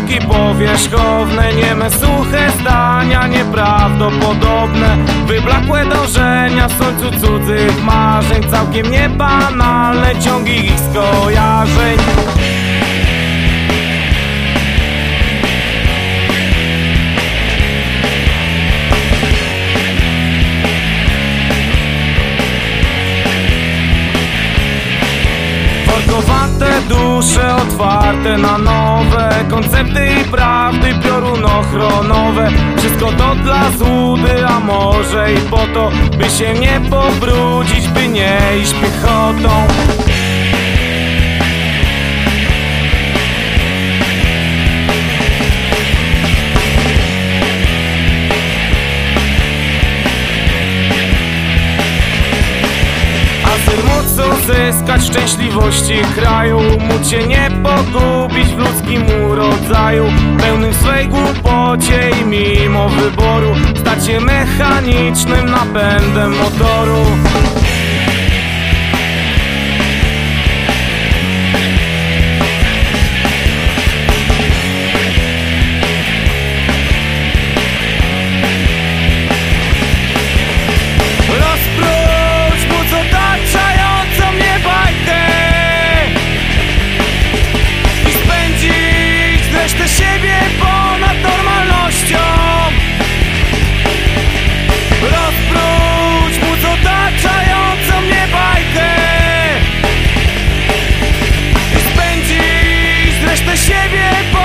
Ciągi powierzchowne, nieme suche zdania nieprawdopodobne, wyblakłe dążenia w słońcu cudzych marzeń, całkiem niebanalne ciągi ich skojarzeń. Workowate dusze otwarte na nowe koncepty i prawdy piorunochronowe. Wszystko to dla złudy, a może i po to, by się nie pobrudzić, by nie iść piechotą. Uzyskać szczęśliwości kraju, móc się nie pogubić w ludzkim urodzaju, pełnym swej głupocie i mimo wyboru stać się mechanicznym napędem motoru. Siebie ponad normalnością, rozpróć móc otaczającą mnie bajkę i spędzić resztę siebie